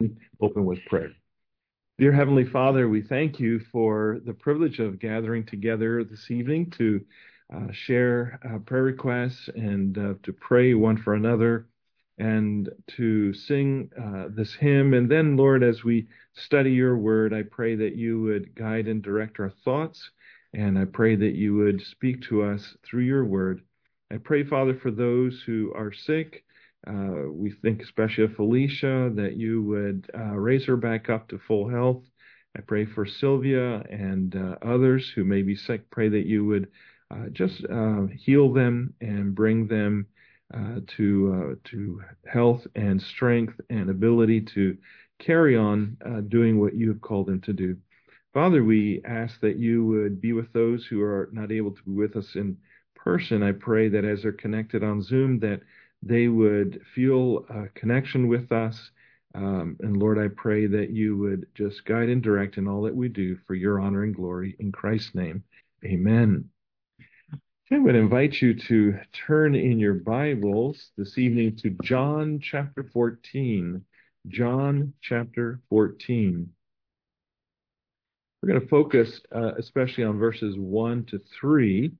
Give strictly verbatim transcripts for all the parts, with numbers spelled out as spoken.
Open with prayer. Dear Heavenly Father, we thank you for the privilege of gathering together this evening to uh, share uh, prayer requests and uh, to pray one for another and to sing uh, this hymn. And then, Lord, as we study your word, I pray that you would guide and direct our thoughts. And I pray that you would speak to us through your word. I pray, Father, for those who are sick. Uh, we think especially of Felicia, that you would uh, raise her back up to full health. I pray for Sylvia and uh, others who may be sick. Pray that you would uh, just uh, heal them and bring them uh, to uh, to health and strength and ability to carry on uh, doing what you have called them to do. Father, we ask that you would be with those who are not able to be with us in person. I pray that as they're connected on Zoom, that they would feel a connection with us. Um, and Lord, I pray that you would just guide and direct in all that we do for your honor and glory. In Christ's name, amen. I would invite you to turn in your Bibles this evening to John chapter fourteen. John chapter fourteen. We're going to focus uh, especially on verses one to three.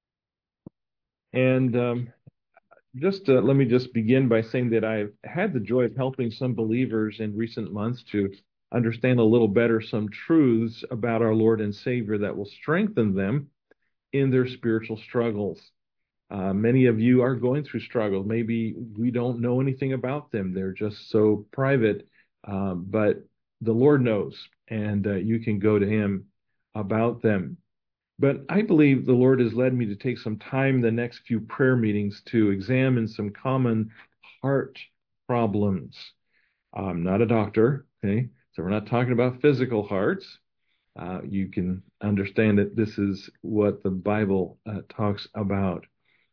And um, just uh, let me just begin by saying that I've had the joy of helping some believers in recent months to understand a little better some truths about our Lord and Savior that will strengthen them in their spiritual struggles. Uh, many of you are going through struggles. Maybe we don't know anything about them. They're just so private, uh, but the Lord knows, and uh, you can go to him about them. But I believe the Lord has led me to take some time the next few prayer meetings to examine some common heart problems. I'm not a doctor, okay? So we're not talking about physical hearts. Uh, you can understand that this is what the Bible uh, talks about.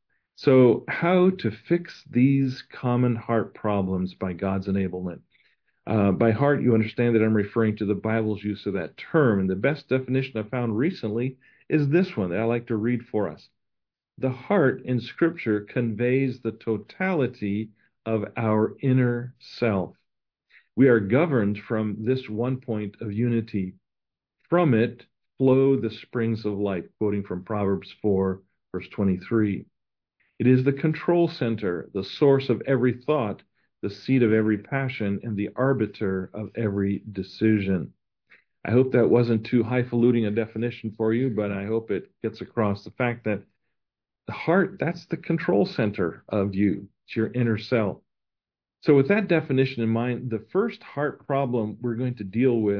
So how to fix these common heart problems by God's enablement. Uh, by heart, you understand that I'm referring to the Bible's use of that term. And the best definition I found recently is this one that I like to read for us. The heart in Scripture conveys the totality of our inner self. We are governed from this one point of unity. From it flow the springs of life, quoting from Proverbs four, verse twenty-three. It is the control center, the source of every thought, the seat of every passion, and the arbiter of every decision. I hope that wasn't too highfalutin a definition for you, but I hope it gets across the fact that the heart, that's the control center of you. It's your inner self. So with that definition in mind, the first heart problem we're going to deal with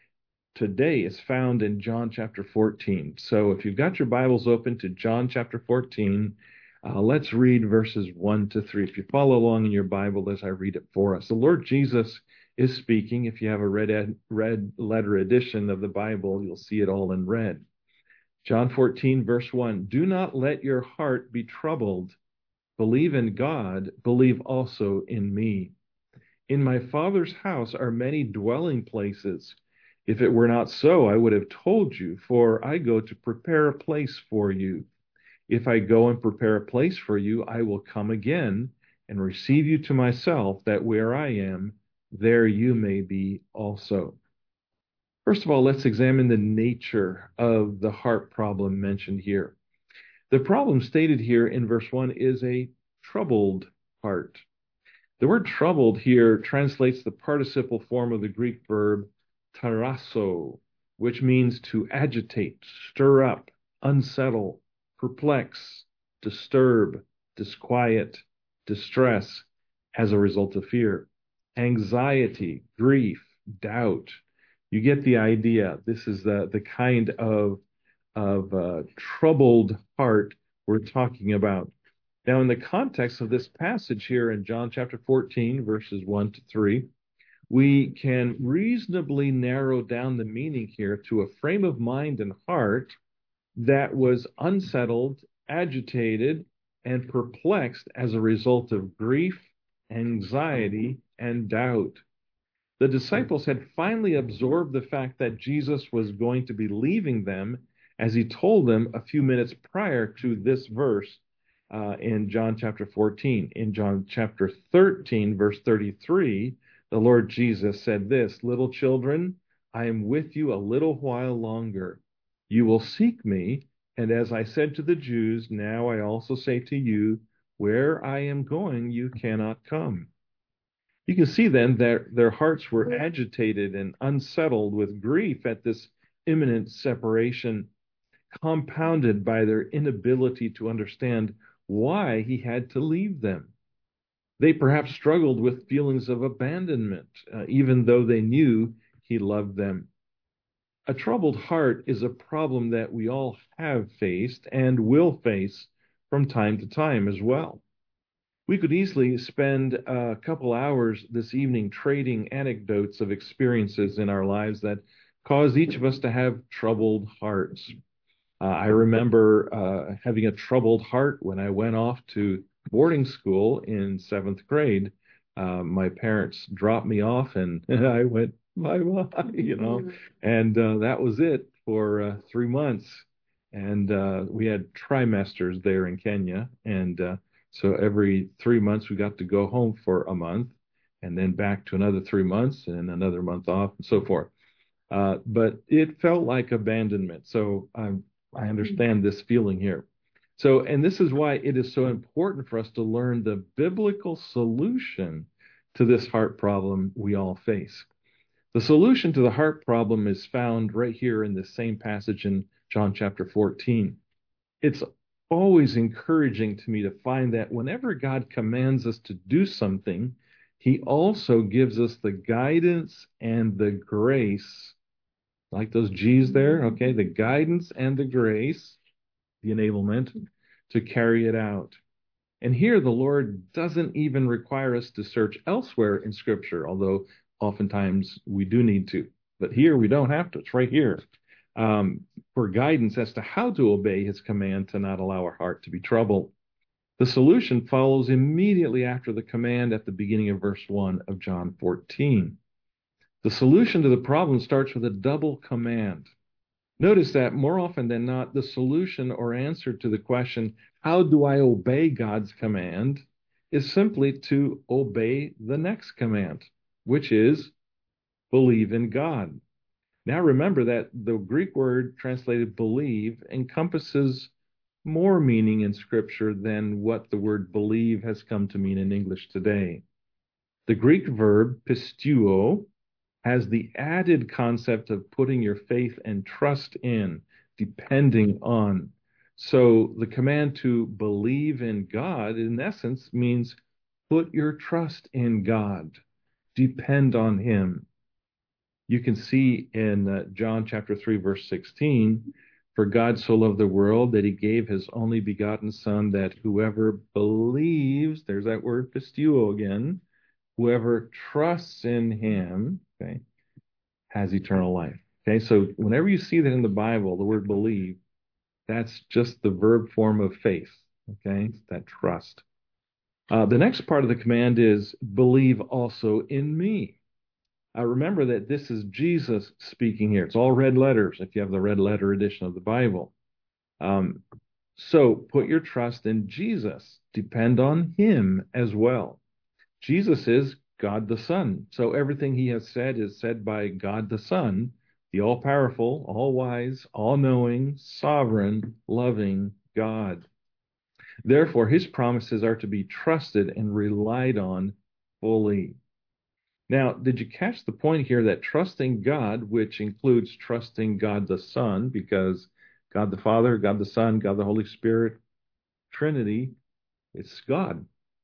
today is found in John chapter fourteen. So if you've got your Bibles open to John chapter fourteen, uh, let's read verses one to three. If you follow along in your Bible as I read it for us. The Lord Jesus is speaking. If you have a red, ed, red letter edition of the Bible, you'll see it all in red. John fourteen, verse one, do not let your heart be troubled. Believe in God, believe also in me. In my Father's house are many dwelling places. If it were not so, I would have told you, for I go to prepare a place for you. If I go and prepare a place for you, I will come again and receive you to myself, that where I am, there you may be also. First of all, let's examine the nature of the heart problem mentioned here. The problem stated here in verse one is a troubled heart. The word troubled here translates the participle form of the Greek verb tarasso, which means to agitate, stir up, unsettle, perplex, disturb, disquiet, distress as a result of fear, anxiety, grief, doubt. You get the idea. This is the, the kind of, of uh, troubled heart we're talking about. Now, in the context of this passage here in John chapter fourteen, verses one to three, we can reasonably narrow down the meaning here to a frame of mind and heart that was unsettled, agitated, and perplexed as a result of grief, anxiety, and doubt. The disciples had finally absorbed the fact that Jesus was going to be leaving them, as he told them a few minutes prior to this verse. Uh, in John chapter fourteen. In John chapter thirteen, verse thirty-three, The Lord Jesus said this, "Little children, I am with you a little while longer. You will seek me, and as I said to the Jews, now I also say to you, where I am going, you cannot come." You can see then that their hearts were agitated and unsettled with grief at this imminent separation, compounded by their inability to understand why he had to leave them. They perhaps struggled with feelings of abandonment, uh, even though they knew he loved them. A troubled heart is a problem that we all have faced and will face from time to time as well. We could easily spend a couple hours this evening trading anecdotes of experiences in our lives that cause each of us to have troubled hearts. Uh, I remember uh, having a troubled heart when I went off to boarding school in seventh grade. Uh, my parents dropped me off, and I went bye bye, you know, and uh, that was it for uh, three months. And uh, we had trimesters there in Kenya, and uh, so every three months we got to go home for a month, and then back to another three months, and another month off, and so forth. Uh, but it felt like abandonment. So I'm, I understand this feeling here. So, and this is why it is so important for us to learn the biblical solution to this heart problem we all face. The solution to the heart problem is found right here in this same passage in John chapter fourteen. It's always encouraging to me to find that whenever God commands us to do something, he also gives us the guidance and the grace, like those G's there, okay, the guidance and the grace, the enablement to carry it out. And here the Lord doesn't even require us to search elsewhere in Scripture, although oftentimes we do need to. But here we don't have to. It's right here um, for guidance as to how to obey his command to not allow our heart to be troubled. The solution follows immediately after the command at the beginning of verse one of John fourteen. The solution to the problem starts with a double command. Notice that more often than not, the solution or answer to the question, how do I obey God's command, is simply to obey the next command, which is believe in God. Now remember that the Greek word translated believe encompasses more meaning in Scripture than what the word believe has come to mean in English today. The Greek verb pisteuo has the added concept of putting your faith and trust in, depending on. So the command to believe in God, in essence, means put your trust in God, depend on him. You can see in uh, John chapter three, verse sixteen, for God so loved the world that he gave his only begotten Son, that whoever believes, there's that word pisteuo again, whoever trusts in him, okay, has eternal life. Okay, so whenever you see that in the Bible, the word believe, that's just the verb form of faith. Okay, that trust. Uh, the next part of the command is believe also in me. Uh, remember that this is Jesus speaking here. It's all red letters if you have the red letter edition of the Bible. Um, so put your trust in Jesus. Depend on him as well. Jesus is God the Son. So everything he has said is said by God the Son, the all-powerful, all-wise, all-knowing, sovereign, loving God. Therefore, his promises are to be trusted and relied on fully. Now, did you catch the point here that trusting God, which includes trusting God the Son, because God the Father, God the Son, God the Holy Spirit, Trinity, it's God.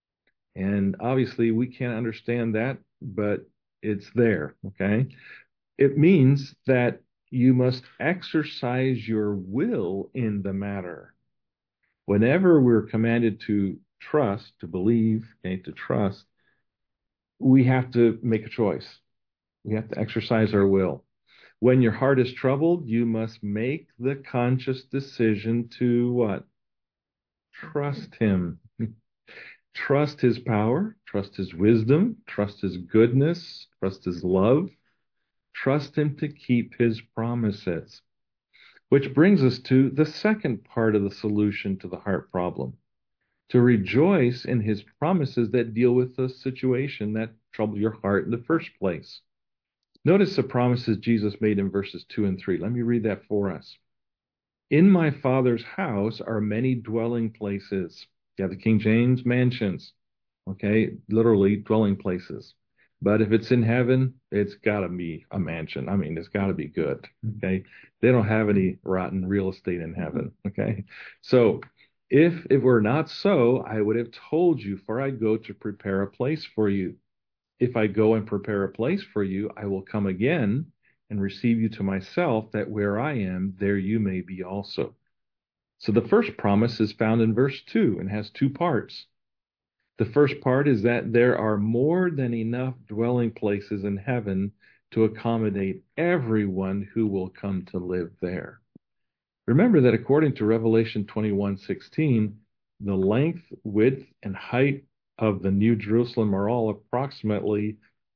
And obviously we can't understand that, but it's there, okay? It means that you must exercise your will in the matter. Whenever we're commanded to trust, to believe, okay, to trust, we have to make a choice. We have to exercise our will. When your heart is troubled, you must make the conscious decision to what? Trust him. Trust his power, trust his wisdom, trust his goodness, trust his love, trust him to keep his promises. Which brings us to the second part of the solution to the heart problem. to rejoice in his promises that deal with the situation that troubled your heart in the first place. Notice the promises Jesus made in verses two and three. Let me read that for us. In my Father's house are many dwelling places. You have the King James mansions, okay? Literally dwelling places. But if it's in heaven, it's got to be a mansion. I mean, it's got to be good, okay? They don't have any rotten real estate in heaven, okay? So if it were not so, I would have told you, for I go to prepare a place for you. If I go and prepare a place for you, I will come again and receive you to myself, that where I am, there you may be also. So the first promise is found in verse two and has two parts. The first part is that there are more than enough dwelling places in heaven to accommodate everyone who will come to live there. Remember that according to Revelation twenty-one sixteen, the length, width, and height of the New Jerusalem are all approximately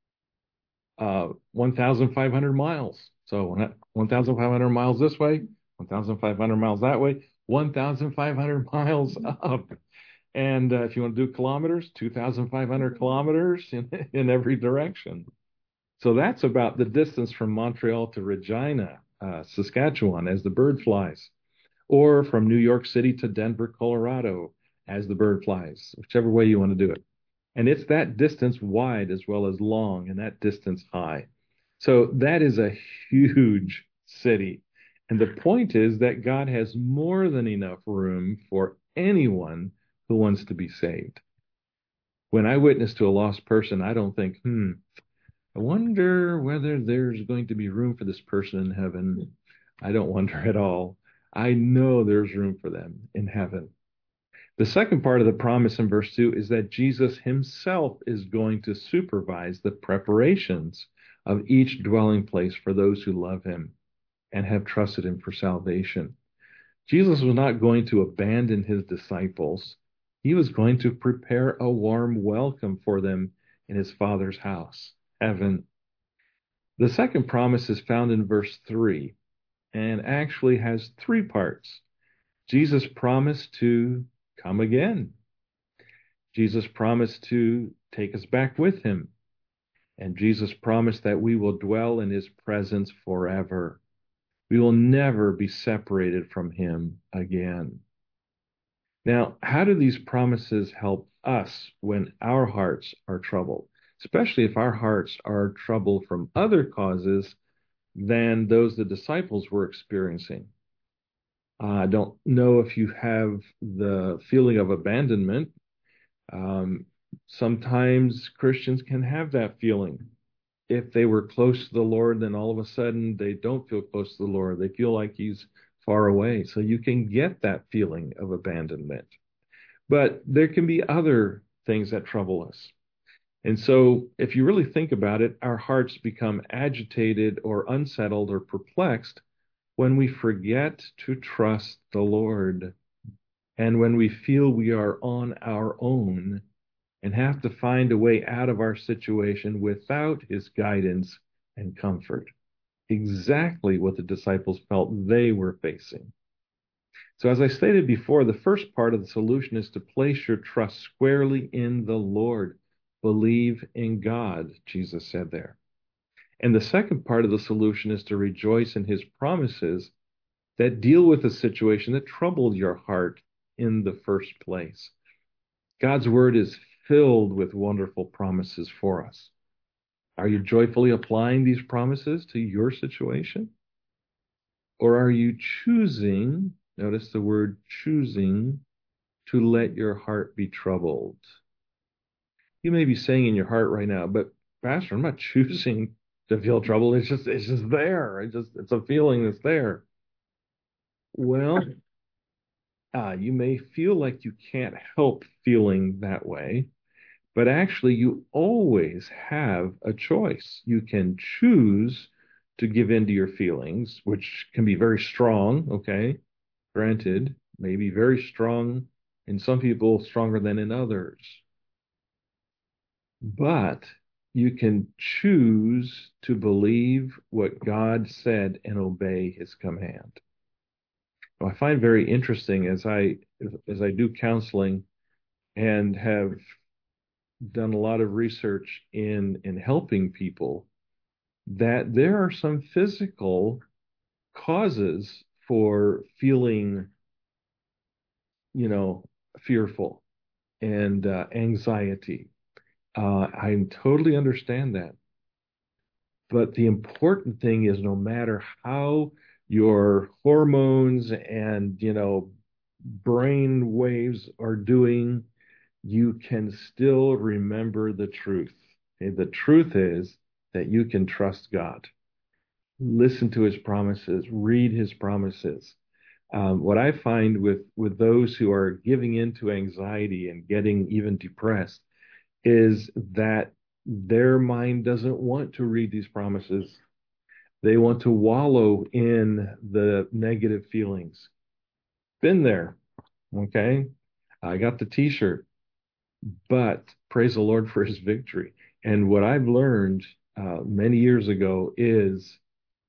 uh, one thousand five hundred miles. So one thousand five hundred miles this way, one thousand five hundred miles that way, one thousand five hundred miles up. And uh, if you want to do kilometers, two thousand five hundred kilometers in, in every direction. So that's about the distance from Montreal to Regina, uh, Saskatchewan, as the bird flies, or from New York City to Denver, Colorado, as the bird flies, whichever way you want to do it. And it's that distance wide as well as long, and that distance high. So that is a huge city. And the point is that God has more than enough room for anyone who wants to be saved. When I witness to a lost person, I don't think, hmm, I wonder whether there's going to be room for this person in heaven. I don't wonder at all. I know there's room for them in heaven. The second part of the promise in verse two is that Jesus himself is going to supervise the preparations of each dwelling place for those who love him and have trusted him for salvation. Jesus was not going to abandon his disciples. He was going to prepare a warm welcome for them in his Father's house, heaven. The second promise is found in verse three and actually has three parts. Jesus promised to come again. Jesus promised to take us back with him. And Jesus promised that we will dwell in his presence forever. We will never be separated from him again. Now, how do these promises help us when our hearts are troubled, especially if our hearts are troubled from other causes than those the disciples were experiencing? I don't know if you have the feeling of abandonment. Um, sometimes Christians can have that feeling. If they were close to the Lord, then all of a sudden they don't feel close to the Lord. They feel like he's far away. So you can get that feeling of abandonment. But there can be other things that trouble us. And so if you really think about it, our hearts become agitated or unsettled or perplexed when we forget to trust the Lord, and when we feel we are on our own and have to find a way out of our situation without his guidance and comfort. Exactly what the disciples felt they were facing. So as I stated before, the first part of the solution is to place your trust squarely in the Lord. Believe in God, Jesus said there. And the second part of the solution is to rejoice in his promises that deal with the situation that troubled your heart in the first place. God's word is filled with wonderful promises for us. Are you joyfully applying these promises to your situation? Or are you choosing, notice the word choosing, to let your heart be troubled? You may be saying in your heart right now, but Pastor, I'm not choosing to feel trouble. It's just, it's just there. It just, it's a feeling that's there. Well, uh, you may feel like you can't help feeling that way, but actually you always have a choice. You can choose to give in to your feelings, which can be very strong, okay? Granted, maybe very strong in some people, stronger than in others. But you can choose to believe what God said and obey his command. Now, I find very interesting as I as I do counseling, and have done a lot of research in in helping people, that there are some physical causes for feeling, you know, fearful and uh, anxiety. Uh, I totally understand that. But the important thing is no matter how your hormones and, you know, brain waves are doing, you can still remember the truth. Okay? The truth is that you can trust God. Listen to his promises, read his promises. Um, what I find with, with those who are giving into anxiety and getting even depressed is that their mind doesn't want to read these promises. They want to wallow in the negative feelings. Been there. Okay. I got the t-shirt, but praise the Lord for his victory. And what I've learned uh, many years ago is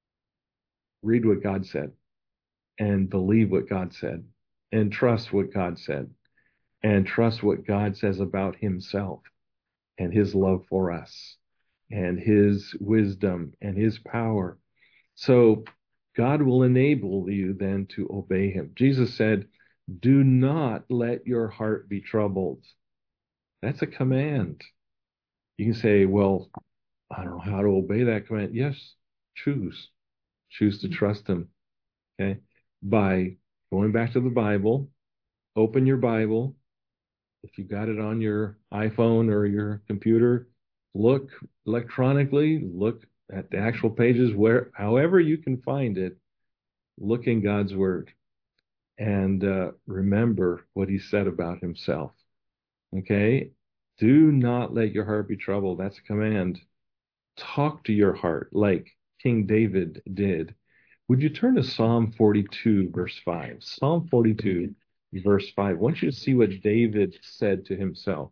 read what God said and believe what God said and trust what God said and trust what God says about himself and his love for us and his wisdom and his power. So God will enable you then to obey him. Jesus said, do not let your heart be troubled. That's a command. You can say, well, I don't know how to obey that command. Yes, choose. Choose to trust him. Okay. By going back to the Bible, open your Bible. If you got it on your iPhone or your computer, look electronically, look at the actual pages where, however you can find it, look in God's word and uh, remember what he said about himself. Okay. Do not let your heart be troubled. That's a command. Talk to your heart like King David did. Would you turn to Psalm forty-two, verse five? Psalm forty-two, verse five. I want you to see what David said to himself.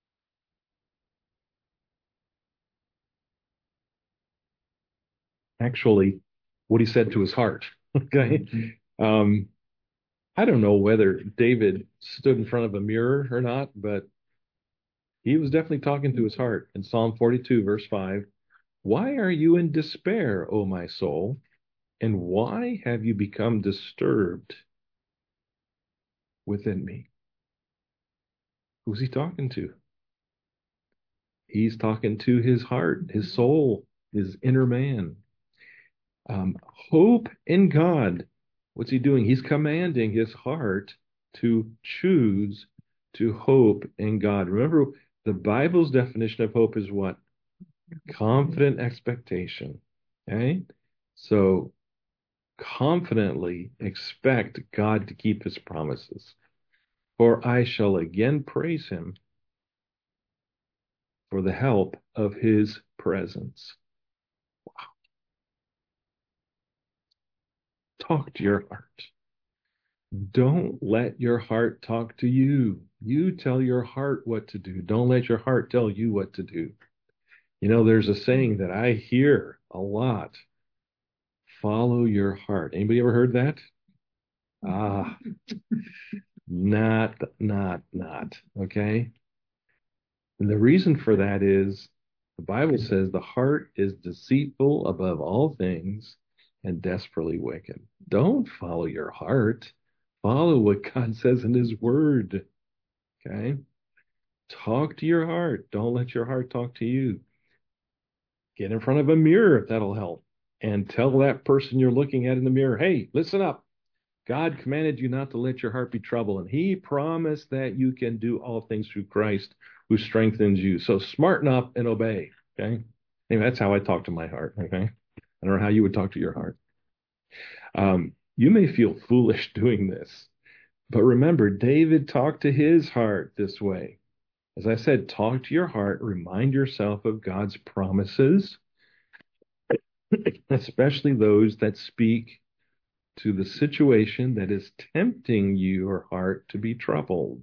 Actually, what he said to his heart. Okay. Um, I don't know whether David stood in front of a mirror or not, but he was definitely talking to his heart in Psalm forty-two, verse five. Why are you in despair, O my soul? And why have you become disturbed within me? Who's he talking to? He's talking to his heart, his soul, his inner man. Um, hope in God. What's he doing? He's commanding his heart to choose to hope in God. Remember, the Bible's definition of hope is what? Confident expectation. Okay? So confidently expect God to keep his promises. For I shall again praise him for the help of his presence. Talk to your heart. Don't let your heart talk to you. You tell your heart what to do. Don't let your heart tell you what to do. You know, there's a saying that I hear a lot. Follow your heart. Anybody ever heard that? Ah, not, not, not. Okay. And the reason for that is the Bible says the heart is deceitful above all things and desperately wicked. Don't follow your heart. Follow what God says in his word. Okay. Talk to your heart. Don't let your heart talk to you. Get in front of a mirror if that'll help. And tell that person you're looking at in the mirror, hey, listen up. God commanded you not to let your heart be troubled. And he promised that you can do all things through Christ who strengthens you. So smarten up and obey. Okay. Anyway, that's how I talk to my heart. Okay. I don't know how you would talk to your heart. Um, you may feel foolish doing this, but remember, David talked to his heart this way. As I said, talk to your heart, remind yourself of God's promises, especially those that speak to the situation that is tempting your heart to be troubled.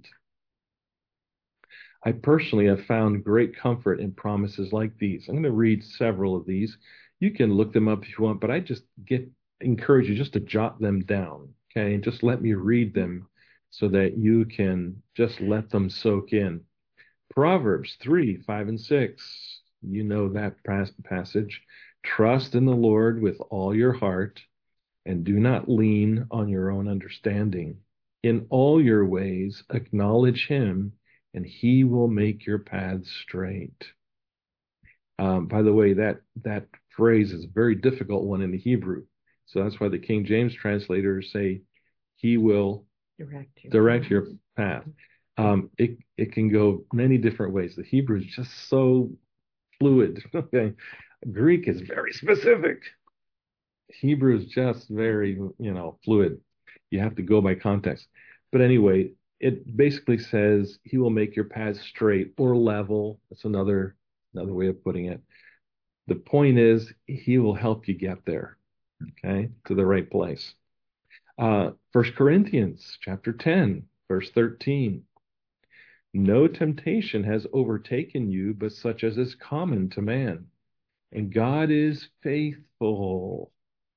I personally have found great comfort in promises like these. I'm going to read several of these. You can look them up if you want, but I just get encourage you just to jot them down. Okay, just let me read them so that you can just let them soak in. Proverbs three, five, and six. You know that passage. Trust in the Lord with all your heart and do not lean on your own understanding. In all your ways, acknowledge him, and he will make your paths straight. Um, by the way, that that phrase is a very difficult one in the Hebrew. So that's why the King James translators say, he will direct your, direct your path. Um, it, it can go many different ways. The Hebrew is just so fluid. Okay. Greek is very specific. Hebrew is just very, you know, fluid. You have to go by context. But anyway, it basically says he will make your paths straight or level. That's another another way of putting it. The point is he will help you get there, okay, to the right place. Uh, First Corinthians chapter ten, verse thirteen. No temptation has overtaken you, but such as is common to man. And God is faithful.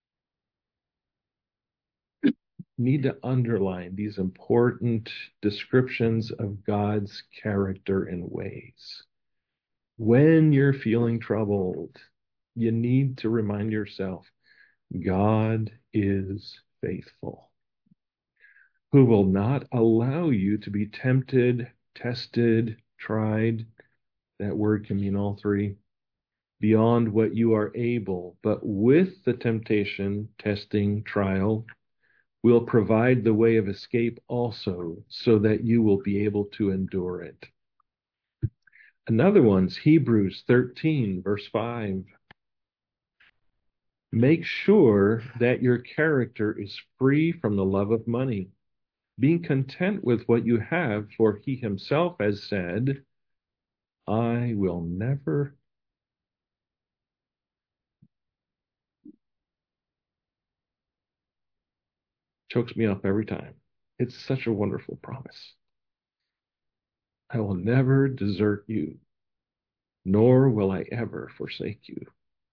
Need to underline these important descriptions of God's character and ways. When you're feeling troubled, you need to remind yourself, God is faithful, who will not allow you to be tempted, tested, tried. That word can mean all three. Beyond what you are able, but with the temptation, testing, trial, will provide the way of escape also, so that you will be able to endure it. Another one's Hebrews thirteen, verse five. Make sure that your character is free from the love of money, being content with what you have, for he himself has said, I will never chokes me up every time. It's such a wonderful promise. I will never desert you, nor will I ever forsake you.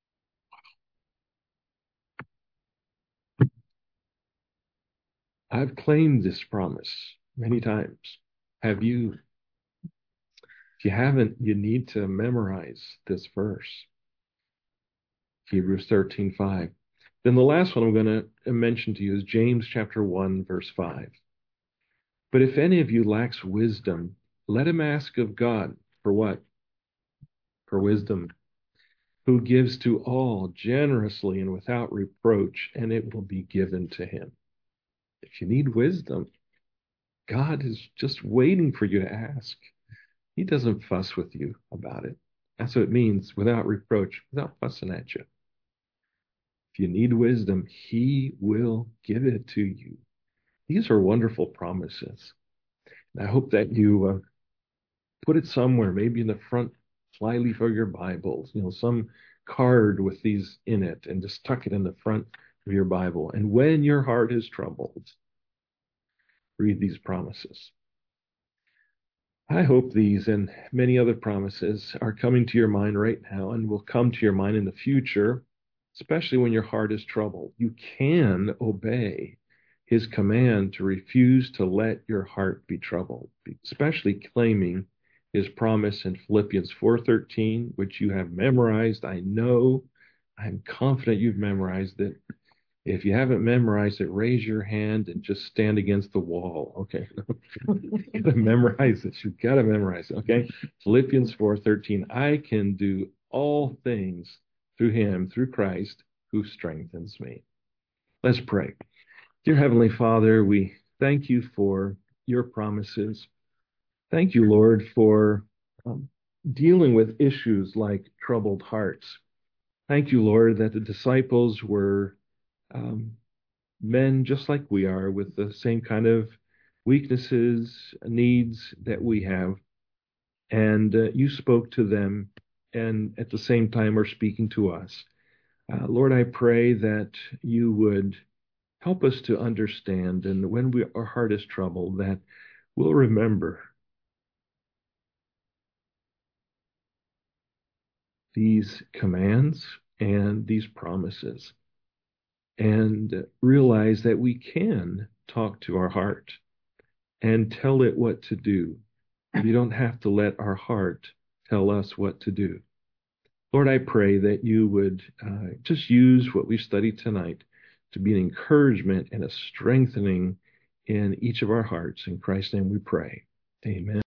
I've claimed this promise many times. Have you? If you haven't, you need to memorize this verse, Hebrews thirteen five. Then the last one I'm going to mention to you is James chapter one, verse five. But if any of you lacks wisdom, let him ask of God for what? For wisdom, who gives to all generously and without reproach, and it will be given to him. If you need wisdom, God is just waiting for you to ask. He doesn't fuss with you about it. That's what it means, without reproach, without fussing at you. If you need wisdom, he will give it to you. These are wonderful promises. And I hope that you uh, put it somewhere, maybe in the front flyleaf of your Bible, you know, some card with these in it, and just tuck it in the front of your Bible. And when your heart is troubled, read these promises. I hope these and many other promises are coming to your mind right now and will come to your mind in the future, especially when your heart is troubled. You can obey his command to refuse to let your heart be troubled, especially claiming his promise in Philippians four thirteen, which you have memorized. I know, I'm confident you've memorized it. If you haven't memorized it, raise your hand and just stand against the wall. Okay. You gotta memorize it. You've got to memorize it. Okay. Philippians four thirteen. I can do all things through him, through Christ, who strengthens me. Let's pray. Dear Heavenly Father, we thank you for your promises. Thank you, Lord, for um, dealing with issues like troubled hearts. Thank you, Lord, that the disciples were um, men just like we are, with the same kind of weaknesses, needs that we have. And uh, you spoke to them and at the same time are speaking to us. Uh, Lord, I pray that you would help us to understand, and when we, our heart is troubled, that we'll remember these commands and these promises, and realize that we can talk to our heart and tell it what to do. We don't have to let our heart tell us what to do. Lord, I pray that you would uh, just use what we've studied tonight to be an encouragement and a strengthening in each of our hearts. In Christ's name we pray. Amen.